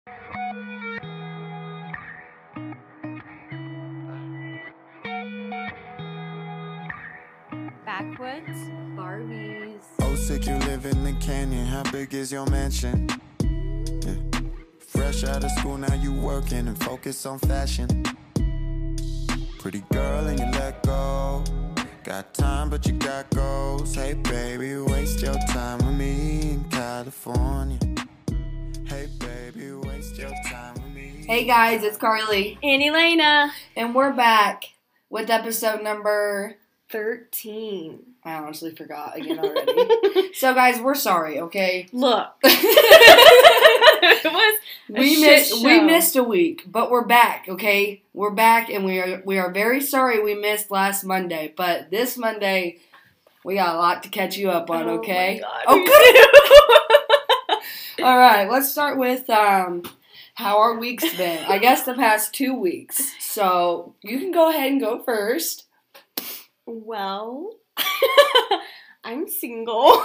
Backwoods Barbies. Oh, sick, you live in the canyon. How big is your mansion? Yeah. Fresh out of school, now you working and focus on fashion. Pretty girl and you let go. Got time, but you got goals. Hey, baby, waste your time with me in California. Hey, baby, waste your time with me. Hey guys, it's Carly. And Elena. And we're back with episode number 13. I honestly forgot again already. So guys, we're sorry, okay? Look. It was we missed a week, but we're back, okay? We're back and we are very sorry we missed last Monday, but this Monday we got a lot to catch you up on, okay? Oh, good. All right, let's start with how our week's been. I guess the past 2 weeks. So, you can go ahead and go first. Well, I'm single.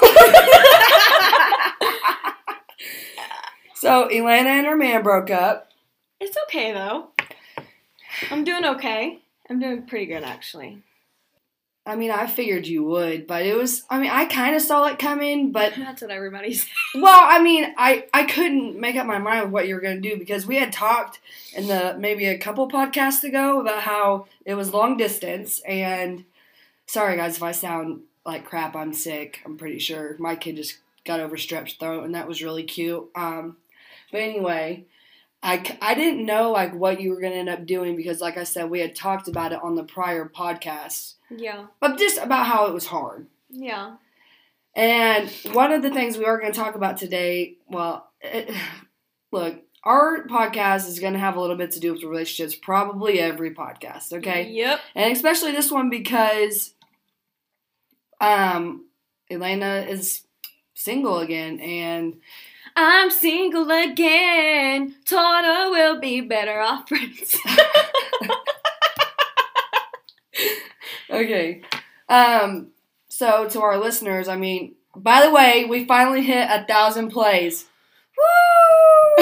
So, Elena and her man broke up. It's okay, though. I'm doing okay. I'm doing pretty good, actually. I mean, I figured you would, but I kind of saw it coming, but... That's what everybody says. Well, I mean, I couldn't make up my mind with what you were going to do, because we had talked maybe a couple podcasts ago about how it was long distance, and... Sorry, guys, if I sound like crap, I'm sick. I'm pretty sure. My kid just got over strep throat, and that was really cute. But anyway, I didn't know, like, what you were going to end up doing because, like I said, we had talked about it on the prior podcast. Yeah. But just about how it was hard. Yeah. And one of the things we are going to talk about today, look, our podcast is going to have a little bit to do with relationships, probably every podcast, okay? Yep. And especially this one because... Elena is single again, and... I'm single again, told her we'll be better off friends. Okay. So, to our listeners, I mean, by the way, we finally hit 1,000 plays. Woo!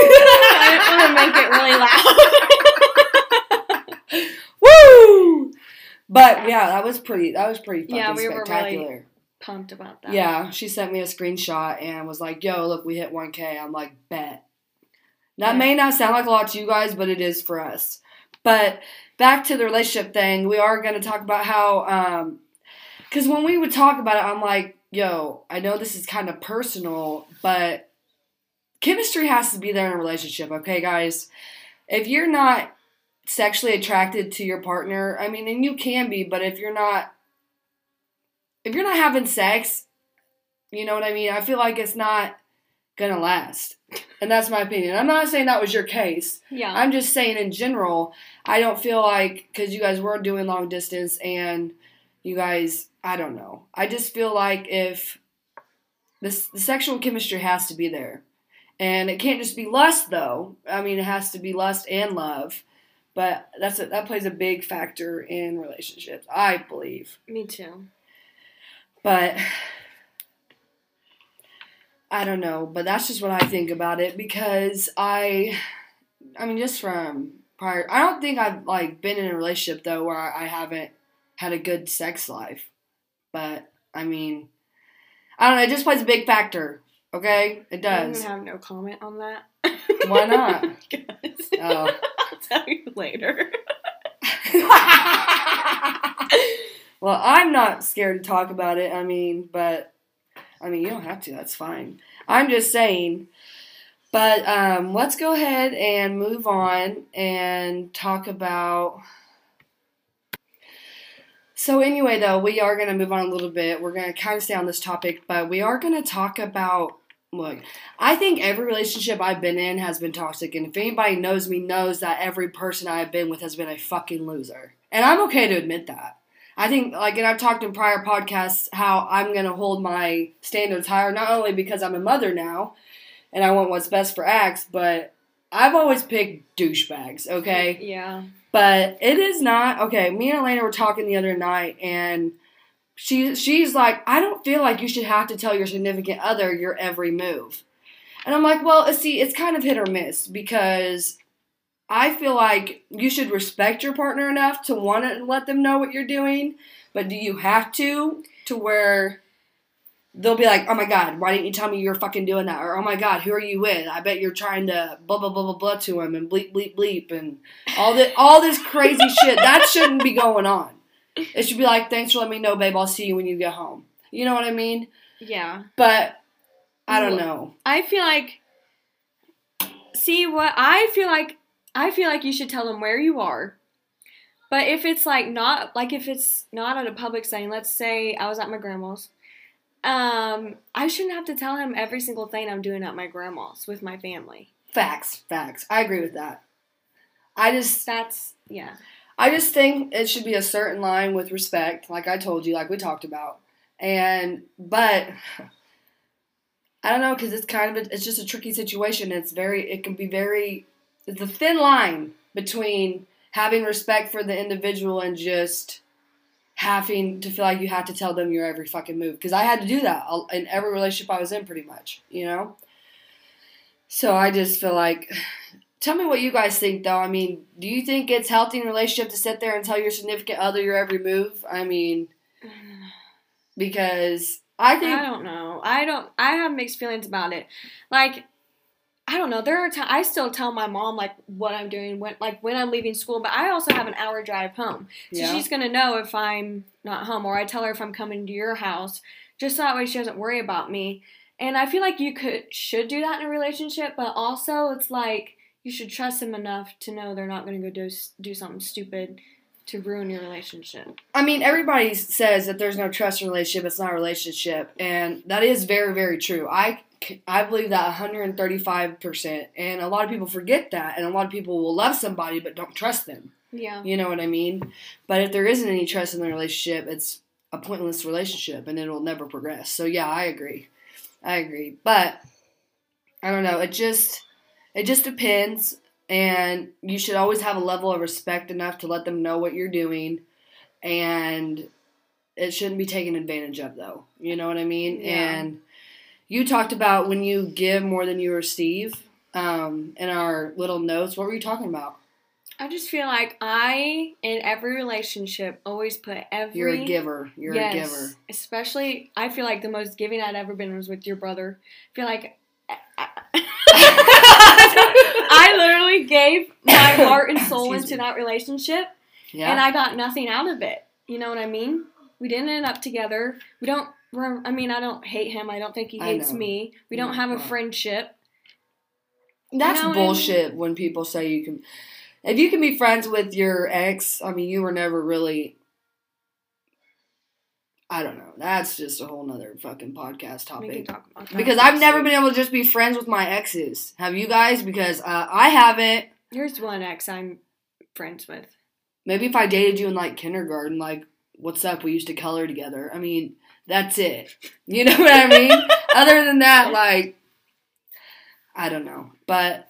I'm gonna make it really loud. Woo! But yeah, that was pretty fucking we were spectacular. really pumped about that. Yeah, she sent me a screenshot and was like, "Yo, look, we hit 1K." I'm like, "Bet." That may not sound like a lot to you guys, but it is for us. But back to the relationship thing, we are going to talk about how, because when we would talk about it, I'm like, "Yo, I know this is kind of personal, but chemistry has to be there in a relationship, okay, guys? If you're not sexually attracted to your partner, I mean, and you can be, but if you're not having sex, you know what I mean? I feel like it's not gonna last. And that's my opinion. I'm not saying that was your case. Yeah. I'm just saying in general, I don't feel like, because you guys were doing long distance and you guys, I don't know. I just feel like if the sexual chemistry has to be there. And it can't just be lust, though. I mean, it has to be lust and love. But that plays a big factor in relationships, I believe. Me too. But I don't know. But that's just what I think about it because I mean, just from prior, I don't think I've like been in a relationship though where I haven't had a good sex life. But I mean, I don't know. It just plays a big factor. Okay, it does. I'm gonna have no comment on that. Why not? Because Oh. I'll tell you later. Well, I'm not scared to talk about it. I mean, you don't have to. That's fine. I'm just saying. But let's go ahead and move on and talk about... So anyway, though, we are going to move on a little bit. We're going to kind of stay on this topic, but we are going to talk about... Look, I think every relationship I've been in has been toxic, and if anybody knows me knows that every person I've been with has been a fucking loser. And I'm okay to admit that. I think, like, and I've talked in prior podcasts how I'm going to hold my standards higher, not only because I'm a mother now, and I want what's best for Axe, but I've always picked douchebags, okay? Yeah. But it is not, okay, me and Elena were talking the other night, and she's like, I don't feel like you should have to tell your significant other your every move. And I'm like, well, see, it's kind of hit or miss because I feel like you should respect your partner enough to want to let them know what you're doing, but do you have to where they'll be like, oh my God, why didn't you tell me you were fucking doing that? Or, oh my God, who are you with? I bet you're trying to blah, blah, blah, blah, blah to him and bleep, bleep, bleep and all this crazy shit. That shouldn't be going on. It should be like, thanks for letting me know, babe. I'll see you when you get home. You know what I mean? Yeah. But I don't know. I feel like you should tell them where you are. But if it's not at a public setting, let's say I was at my grandma's, I shouldn't have to tell him every single thing I'm doing at my grandma's with my family. Facts. I agree with that. I just think it should be a certain line with respect, like I told you, like we talked about. But I don't know, because it's just a tricky situation. It's a thin line between having respect for the individual and just having to feel like you have to tell them your every fucking move. Because I had to do that in every relationship I was in, pretty much, you know? So I just feel like, tell me what you guys think, though. I mean, do you think it's healthy in a relationship to sit there and tell your significant other your every move? I mean, because I don't know. I have mixed feelings about it. Like, I don't know. There are times I still tell my mom like what I'm doing when I'm leaving school, but I also have an hour drive home, so she's gonna know if I'm not home, or I tell her if I'm coming to your house, just so that way she doesn't worry about me. And I feel like you should do that in a relationship, but also it's like you should trust them enough to know they're not gonna go do something stupid to ruin your relationship. I mean, everybody says that there's no trust in a relationship, it's not a relationship, and that is very, very true. I believe that 135%, and a lot of people forget that, and a lot of people will love somebody but don't trust them. Yeah. You know what I mean? But if there isn't any trust in the relationship, it's a pointless relationship, and it'll never progress. So yeah, I agree. But I don't know. It just depends, and you should always have a level of respect enough to let them know what you're doing, and it shouldn't be taken advantage of, though. You know what I mean? Yeah. And you talked about when you give more than you receive in our little notes. What were you talking about? I just feel like in every relationship, always put every... You're a giver. You're a giver. Especially, I feel like the most giving I'd ever been was with your brother. I feel like... I literally gave my heart and soul into that relationship, and I got nothing out of it. You know what I mean? We didn't end up together. I don't hate him. I don't think he hates me. We don't have a friendship. That's bullshit when people say you can... If you can be friends with your ex, I mean, you were never really... I don't know. That's just a whole nother fucking podcast topic. We can talk about that. Because I've never been able to just be friends with my exes. Have you guys? Because I haven't. Here's one ex I'm friends with. Maybe if I dated you in, like, kindergarten, like, what's up? We used to color together. I mean, that's it. You know what I mean? Other than that, like, I don't know. But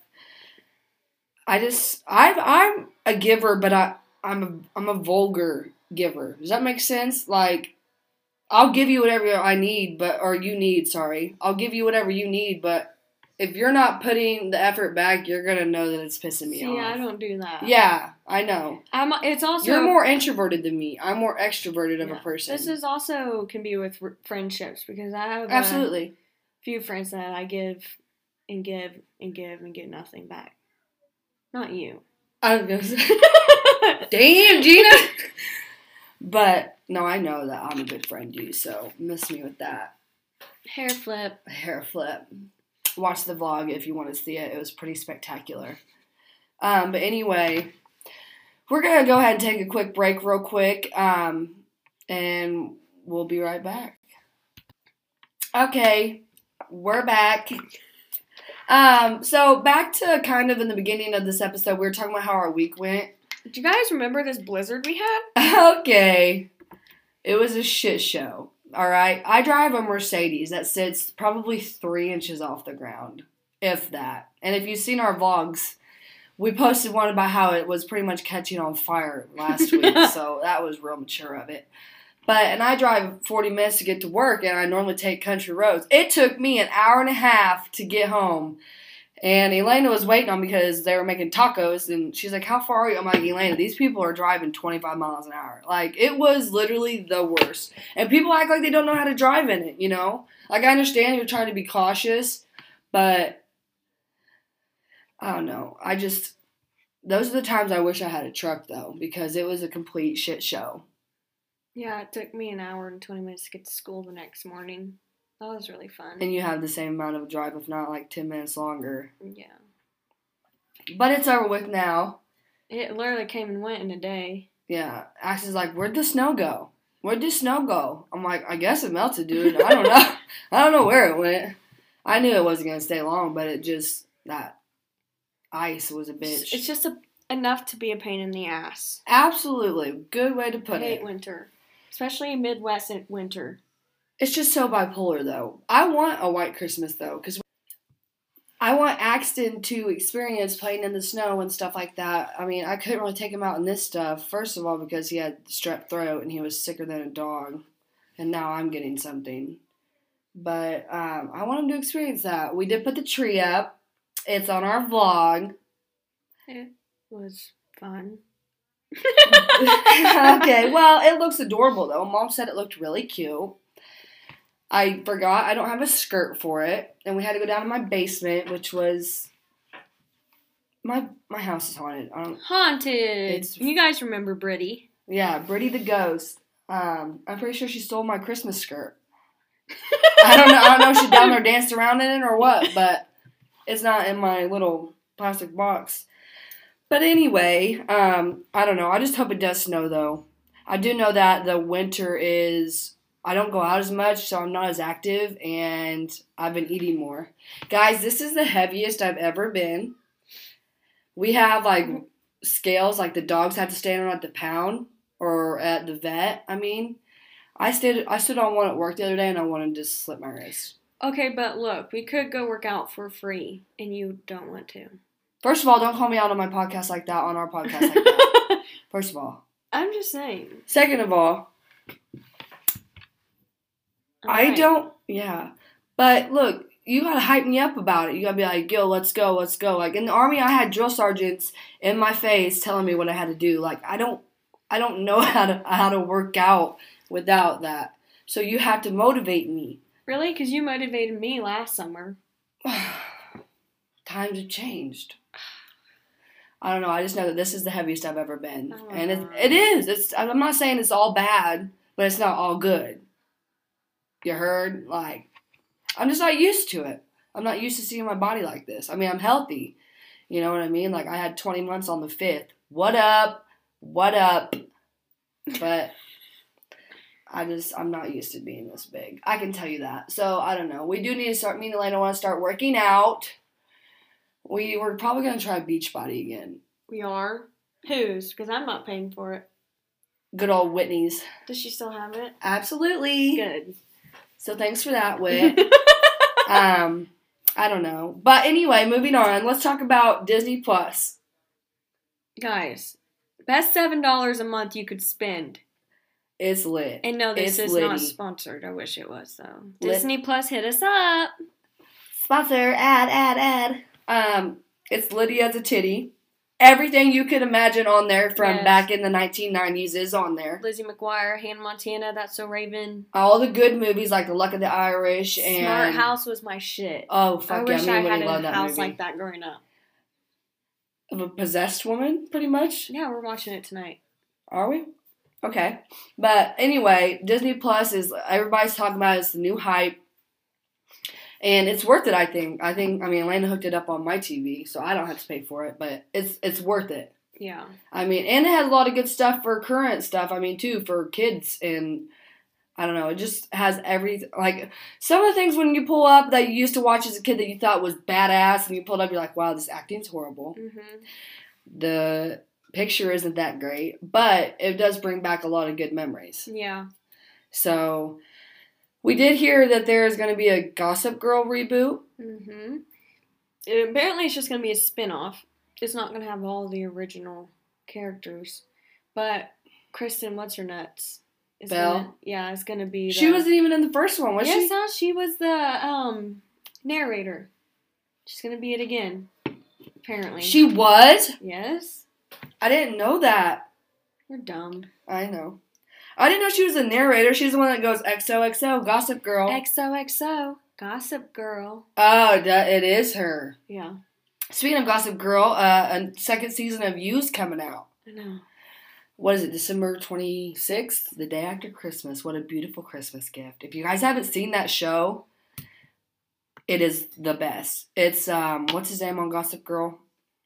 I'm a giver, but I'm a vulgar giver. Does that make sense? Like, I'll give you whatever I need, or you need, sorry. I'll give you whatever you need, but if you're not putting the effort back, you're going to know that it's pissing me off. Yeah, I don't do that. Yeah, I know. It's also... You're more introverted than me. I'm more extroverted of a person. This is also can be with friendships, because I have absolutely a few friends that I give and give and give and get nothing back. Not you. I was going to say... Damn, Gina! But, no, I know that I'm a good friend to you, so miss me with that. Hair flip. Watch the vlog if you want to see it. It was pretty spectacular. But anyway, we're going to go ahead and take a quick break real quick, and we'll be right back. Okay, we're back. So back to kind of in the beginning of this episode, we were talking about how our week went. Do you guys remember this blizzard we had? Okay. It was a shit show. All right. I drive a Mercedes that sits probably 3 inches off the ground, if that. And if you've seen our vlogs, we posted one about how it was pretty much catching on fire last week. So that was real mature of it. And I drive 40 minutes to get to work, and I normally take country roads. It took me an hour and a half to get home. And Elena was waiting on me because they were making tacos, and she's like, how far are you? I'm like, Elena, these people are driving 25 miles an hour. Like, it was literally the worst. And people act like they don't know how to drive in it, you know? Like, I understand you're trying to be cautious, but I don't know. Those are the times I wish I had a truck, though, because it was a complete shit show. Yeah, it took me an hour and 20 minutes to get to school the next morning. That was really fun. And you have the same amount of drive, if not like 10 minutes longer. Yeah. But it's over with now. It literally came and went in a day. Yeah. Ax is like, where'd the snow go? Where'd the snow go? I'm like, I guess it melted, dude. I don't know. I don't know where it went. I knew it wasn't going to stay long, but that ice was a bitch. It's just enough to be a pain in the ass. Absolutely. Good way to put it. I hate winter. Especially Midwest winter. It's just so bipolar, though. I want a white Christmas, though, because I want Axton to experience playing in the snow and stuff like that. I mean, I couldn't really take him out in this stuff, first of all, because he had strep throat and he was sicker than a dog, and now I'm getting something. But I want him to experience that. We did put the tree up. It's on our vlog. It was fun. Okay, well, it looks adorable, though. Mom said it looked really cute. I forgot I don't have a skirt for it, and we had to go down to my basement, which was my house is haunted. Haunted. You guys remember Brittany? Yeah, Brittany the ghost. I'm pretty sure she stole my Christmas skirt. I don't know if she down there danced around in it or what, but it's not in my little plastic box. But anyway, I don't know. I just hope it does snow, though. I do know that the winter I don't go out as much, so I'm not as active, and I've been eating more. Guys, this is the heaviest I've ever been. We have, like, scales, like the dogs have to stand on at the pound, or at the vet, I mean. I stood on one at work the other day, and I wanted to slip my wrist. Okay, but look, we could go work out for free, and you don't want to. First of all, don't call me out on my podcast like that, on our podcast like that. First of all. I'm just saying. Second of all, I don't, yeah. But look, you gotta hype me up about it. You gotta be like, yo, let's go. Like, in the Army, I had drill sergeants in my face telling me what I had to do. Like, I don't know how to work out without that. So you have to motivate me. Really? Because you motivated me last summer. Times have changed. I don't know. I just know that this is the heaviest I've ever been. Oh, and it is. I'm not saying it's all bad, but it's not all good. You heard? Like, I'm just not used to it. I'm not used to seeing my body like this. I mean, I'm healthy. You know what I mean? Like, I had 20 months on the 5th. What up? But I'm not used to being this big. I can tell you that. So, I don't know. We do need to start, me and Elena want to start working out. We're probably going to try Beachbody again. We are? Whose? Because I'm not paying for it. Good old Whitney's. Does she still have it? Absolutely. Good. So thanks for that, Whit. I don't know. But anyway, moving on. Let's talk about Disney Plus. Guys, best $7 a month you could spend. It's lit. And no, this is not sponsored. I wish it was, though. Disney Plus, hit us up. Sponsor, ad. It's Lydia as a titty. Everything you could imagine on there from back in the 1990s is on there. Lizzie McGuire, Hannah Montana, That's So Raven. All the good movies like The Luck of the Irish and Smart House was my shit. Oh, fuck yeah. I wish I had a house like that growing up. Of a possessed woman, pretty much? Yeah, we're watching it tonight. Are we? Okay. But anyway, Disney Plus everybody's talking about it's the new hype. And it's worth it, I think. I mean, Elena hooked it up on my TV, so I don't have to pay for it, but it's worth it. Yeah. I mean, and it has a lot of good stuff for current stuff, too, for kids, and I don't know, it just has everything, like, some of the things when you pull up that you used to watch as a kid that you thought was badass, and you pulled up, you're like, wow, this acting's horrible. Mm-hmm. The picture isn't that great, but it does bring back a lot of good memories. Yeah. So we did hear that there is going to be a Gossip Girl reboot. Mm-hmm. Apparently it's just going to be a spin-off. It's not going to have all the original characters. But Kristen What's-Her-Nuts Belle? It's gonna be. She wasn't even in the first one, was she? Yes, huh? She was the narrator. She's gonna be it again. Apparently. She was? Yes. I didn't know that. You're dumb. I know. I didn't know she was a narrator. She's the one that goes XOXO, Gossip Girl. XOXO, Gossip Girl. Oh, it is her. Yeah. Speaking of Gossip Girl, a second season of You's coming out. I know. What is it, December 26th? The day after Christmas. What a beautiful Christmas gift. If you guys haven't seen that show, it is the best. It's, what's his name on Gossip Girl?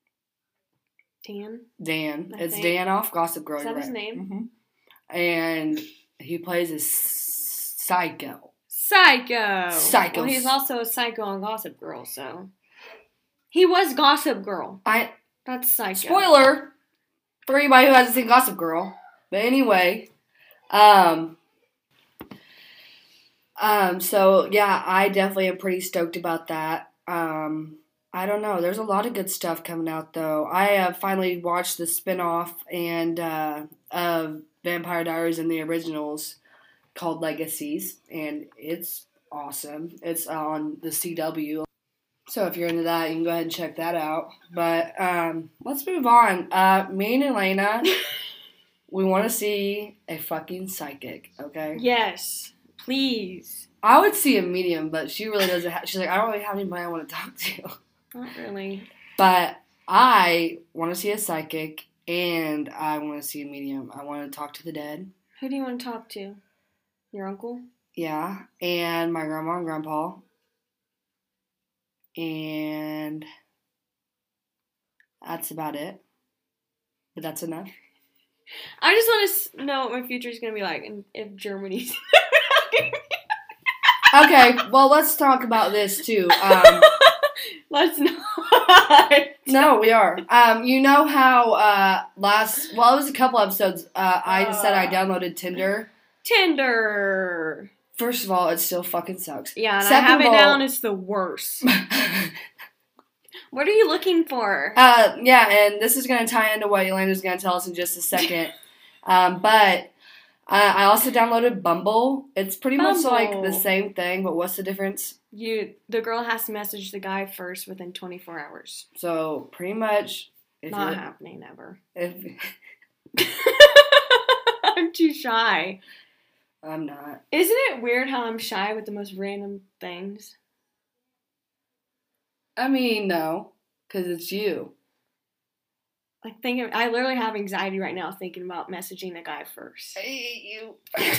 Dan. It's Dan off Gossip Girl. Is that his name? Mm-hmm. And he plays a psycho. Psycho. Psycho. Well, he's also a psycho on Gossip Girl, so. He was Gossip Girl. That's Psycho. Spoiler for anybody who hasn't seen Gossip Girl. But anyway, so yeah, I definitely am pretty stoked about that. I don't know. There's a lot of good stuff coming out though. I finally watched the spinoff of Vampire Diaries and the originals called Legacies, and it's awesome. It's on the CW. So if you're into that, you can go ahead and check that out. But let's move on. Me and Elena, we want to see a fucking psychic, okay? Yes, please. I would see a medium, but she really doesn't have... She's like, I don't really have anybody I want to talk to. Not really. But I want to see a psychic, and I want to see a medium. I want to talk to the dead. Who do you want to talk to? Your uncle? Yeah, and my grandma and grandpa. And that's about it. But that's enough. I just want to know what my future is going to be like and if Germany's... Okay, well, let's talk about this, too. Let's not. No, we are. You know how it was a couple episodes, I said I downloaded Tinder? Tinder. First of all, it still fucking sucks. Yeah, and I have it down. It's the worst. What are you looking for? Yeah, and this is going to tie into what Elena's going to tell us in just a second. But I also downloaded Bumble. It's pretty much like the same thing, but what's the difference? The girl has to message the guy first within 24 hours. So pretty much, not happening ever. I'm too shy. I'm not. Isn't it weird how I'm shy with the most random things? I mean, no, because it's you. Like I literally have anxiety right now thinking about messaging a guy first. I hate you.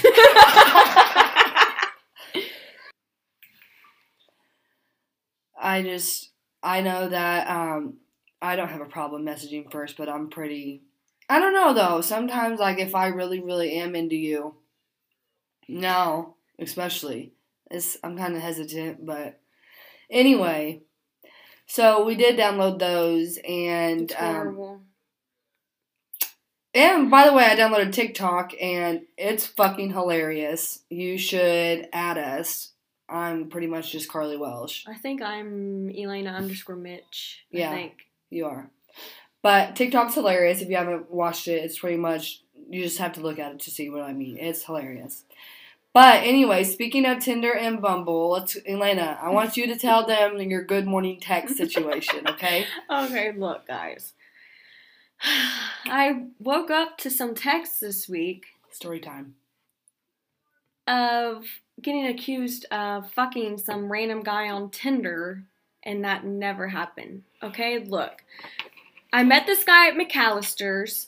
I know that I don't have a problem messaging first, but I'm pretty. I don't know though. Sometimes, like if I really, really am into you. No, especially. I'm kind of hesitant, but anyway. So we did download those, and it's horrible. And by the way, I downloaded TikTok, and it's fucking hilarious. You should add us. I'm pretty much just Carly Welsh. I think I'm Elena_Mitch. Yeah, I think. You are. But TikTok's hilarious. If you haven't watched it, it's pretty much, you just have to look at it to see what I mean. It's hilarious. But anyway, speaking of Tinder and Bumble, Elena, I want you to tell them your good morning text situation, okay? Okay, look, guys. I woke up to some texts this week. Story time. Of getting accused of fucking some random guy on Tinder, and that never happened. Okay, look. I met this guy at McAllister's.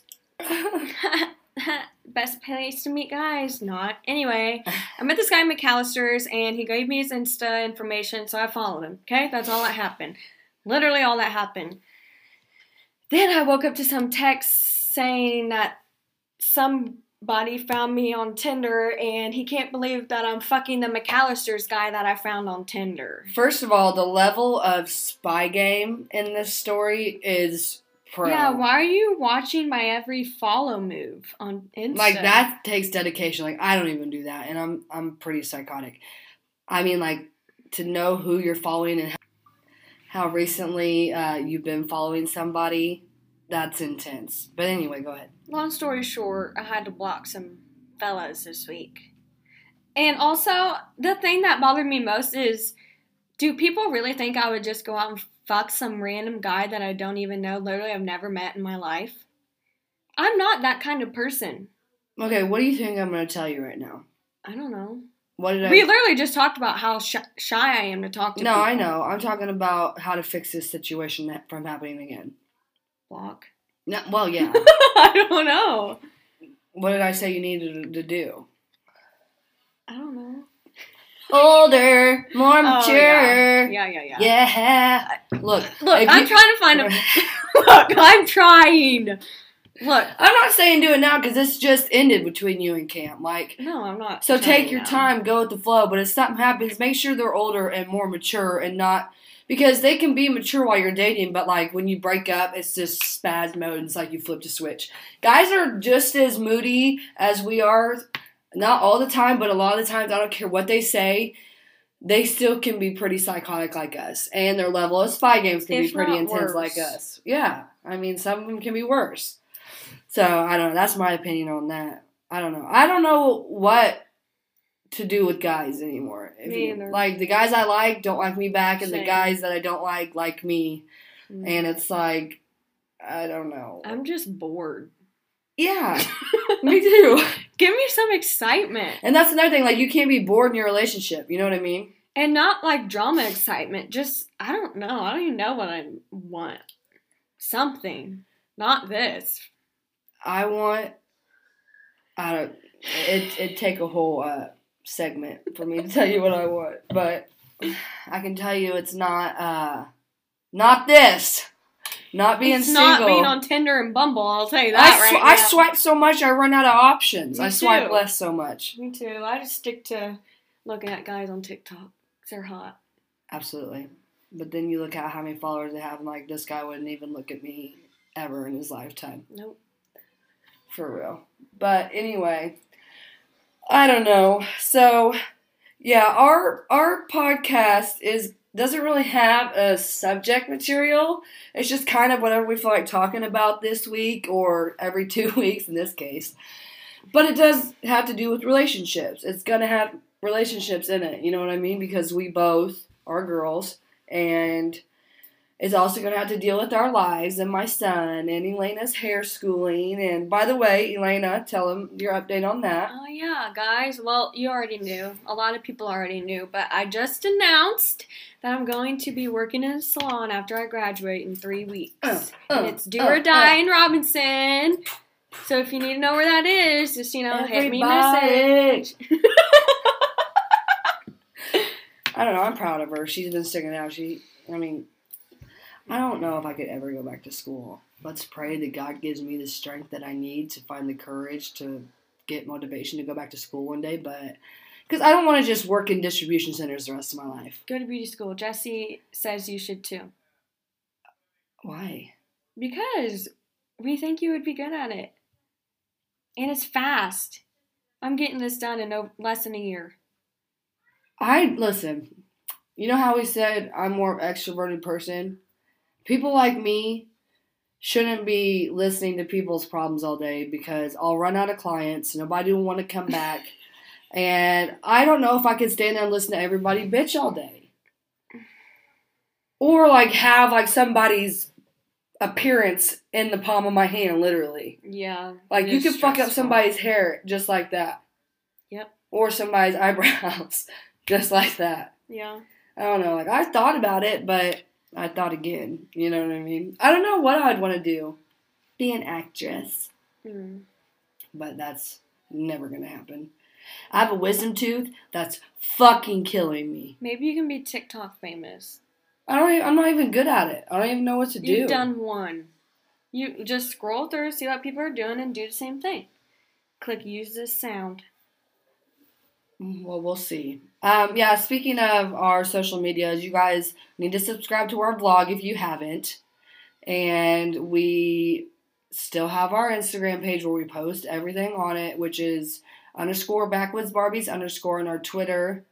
Best place to meet guys. Not. Anyway, I met this guy at McAllister's, and he gave me his Insta information, so I followed him. Okay? That's all that happened. Literally all that happened. Then I woke up to some text saying that somebody found me on Tinder, and he can't believe that I'm fucking the McAllister's guy that I found on Tinder. First of all, the level of spy game in this story is pro. Yeah, why are you watching my every follow move on Insta? Like, that takes dedication. Like, I don't even do that, and I'm pretty psychotic. I mean, like, to know who you're following and how recently you've been following somebody, that's intense. But anyway, go ahead. Long story short, I had to block some fellas this week. And also, the thing that bothered me most is, do people really think I would just go out and fuck some random guy that I don't even know, literally I've never met in my life? I'm not that kind of person. Okay, what do you think I'm going to tell you right now? I don't know. We literally just talked about how shy I am to talk to people. No, I know. I'm talking about how to fix this situation from happening again. Block? No, well, yeah. I don't know. What did I say you needed to do? I don't know. Older, more mature. Yeah. Yeah. Look, I'm trying to find a... Look, I'm trying. Look. I'm not saying do it now because this just ended between you and Cam. No, I'm not. So take your time, go with the flow. But if something happens, make sure they're older and more mature and not... Because they can be mature while you're dating, but when you break up, it's just spaz mode and it's like you flipped a switch. Guys are just as moody as we are. Not all the time, but a lot of the times, I don't care what they say, they still can be pretty psychotic like us. And their level of spy games can be pretty intense like us. Yeah. I mean, some of them can be worse. So, I don't know. That's my opinion on that. I don't know. I don't know what to do with guys anymore. Me either. The guys I like don't like me back, and Same. the guys that I don't like me. Mm. And it's I don't know. I'm just bored. Yeah, me too. Give me some excitement. And that's another thing, you can't be bored in your relationship, you know what I mean? And not drama excitement, just, I don't know, I don't even know what I want. Something. Not this. It'd take a whole segment for me to tell you what I want, but I can tell you it's not this. Not being single. It's not being on Tinder and Bumble, I'll tell you that I swipe so much, I run out of options. I swipe less so much. Me too. I just stick to looking at guys on TikTok because they're hot. Absolutely. But then you look at how many followers they have, and this guy wouldn't even look at me ever in his lifetime. Nope. For real. But anyway, I don't know. So, yeah, our podcast doesn't really have a subject material. It's just kind of whatever we feel like talking about this week or every 2 weeks in this case. But it does have to do with relationships. It's going to have relationships in it, you know what I mean? Because we both are girls, and it's also going to have to deal with our lives and my son and Elena's hair schooling. And by the way, Elena, tell them your update on that. Oh, yeah, guys. Well, you already knew. A lot of people already knew. But I just announced that I'm going to be working in a salon after I graduate in 3 weeks. And it's Do or Die in Robinson. So if you need to know where that is, just, hit me a message. I don't know. I'm proud of her. She's been sticking out. I don't know if I could ever go back to school. Let's pray that God gives me the strength that I need to find the courage to get motivation to go back to school one day. But because I don't want to just work in distribution centers the rest of my life. Go to beauty school. Jesse says you should too. Why? Because we think you would be good at it. And it's fast. I'm getting this done in less than a year. Listen, you know how we said I'm more of an extroverted person? People like me shouldn't be listening to people's problems all day because I'll run out of clients. Nobody will want to come back. And I don't know if I could stand there and listen to everybody bitch all day. Or have somebody's appearance in the palm of my hand, literally. Yeah. You could fuck up somebody's hair just like that. Yep. Or somebody's eyebrows just like that. Yeah. I don't know. I thought about it, but I thought again. You know what I mean? I don't know what I'd want to do. Be an actress. Mm. But that's never going to happen. I have a wisdom tooth that's fucking killing me. Maybe you can be TikTok famous. I'm not even good at it. I don't even know what to do. You've done one. You just scroll through, see what people are doing, and do the same thing. Click use this sound. Well, we'll see. Yeah, speaking of our social medias, you guys need to subscribe to our vlog if you haven't. And we still have our Instagram page where we post everything on it, which is _backwoodsbarbies_ on our Twitter.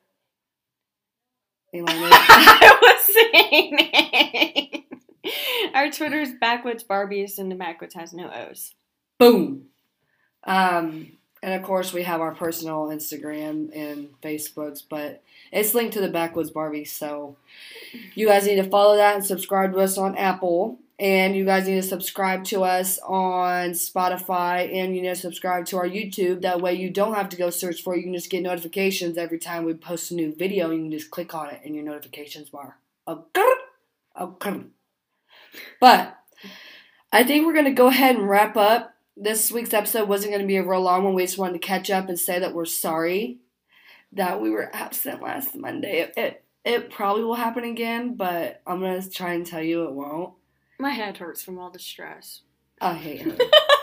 I was saying it. Our Twitter's Backwoods Barbies, and the Backwoods has no O's. Boom. And of course, we have our personal Instagram and Facebooks, but it's linked to the Backwoods Barbie. So you guys need to follow that and subscribe to us on Apple. And you guys need to subscribe to us on Spotify, and you need to subscribe to our YouTube. That way you don't have to go search for it. You can just get notifications every time we post a new video. You can just click on it in your notifications bar. Okay. But I think we're going to go ahead and wrap up. This week's episode wasn't going to be a real long one. We just wanted to catch up and say that we're sorry that we were absent last Monday. It probably will happen again, but I'm going to try and tell you it won't. My head hurts from all the stress. I hate her.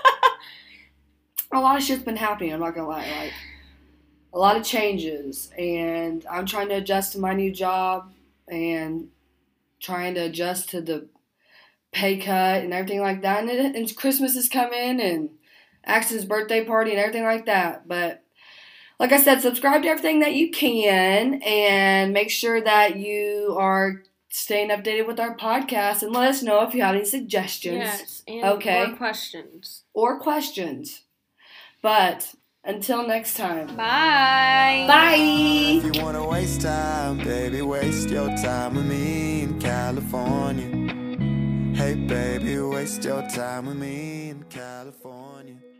A lot of shit's been happening, I'm not gonna lie. Like, a lot of changes, and I'm trying to adjust to my new job, and trying to adjust to the pay cut and everything like that. And Christmas is coming, and Axton's birthday party and everything like that. But like I said, subscribe to everything that you can, and make sure that you are staying updated with our podcast, and let us know if you have any suggestions. Yes, and okay. Or questions. But until next time. Bye. Bye. If you wanna waste time, baby, waste your time with me in California. Hey baby, waste your time with me in California.